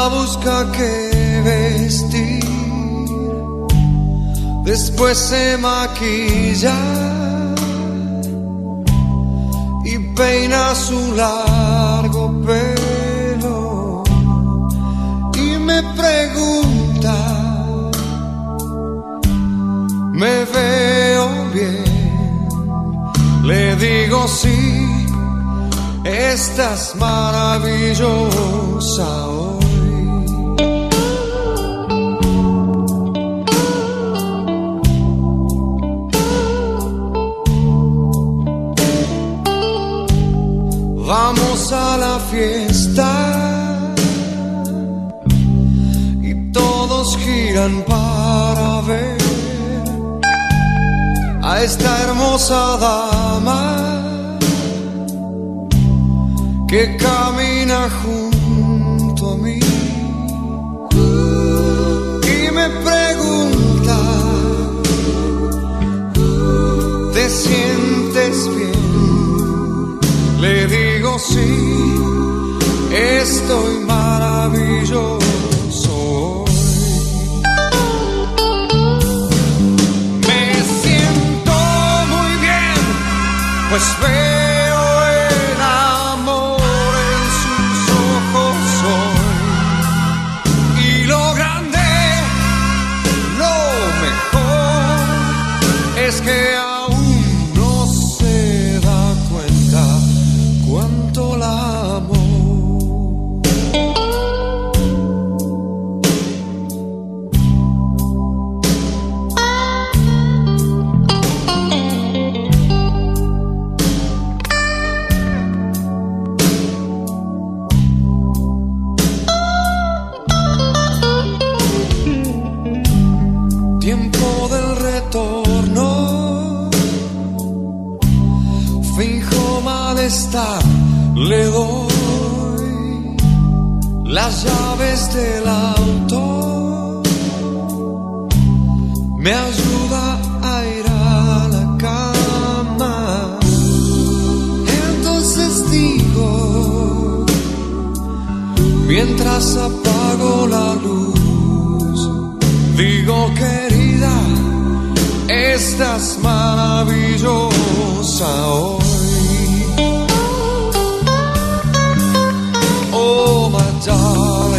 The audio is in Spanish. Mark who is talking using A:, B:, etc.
A: busca qué vestir, después se maquilla y peina su largo pelo y me pregunta, ¿me veo bien? Le digo sí. Estás maravillosa hoy. Vamos a la fiesta y todos giran para ver a esta hermosa dama que camina junto a mí y me pregunta, ¿te sientes bien? Le digo sí, estoy maravilloso hoy. Me siento muy bien, pues veo el amor en sus ojos hoy. Y lo grande, lo mejor, es que aún no se da cuenta cuánto la amo. Tiempo del retorno, finjo malestar, le doy las llaves del auto, me ayuda a ir a la cama. Entonces digo, mientras apago la luz, digo, querida, estás maravillosa hoy. Oh, my darling.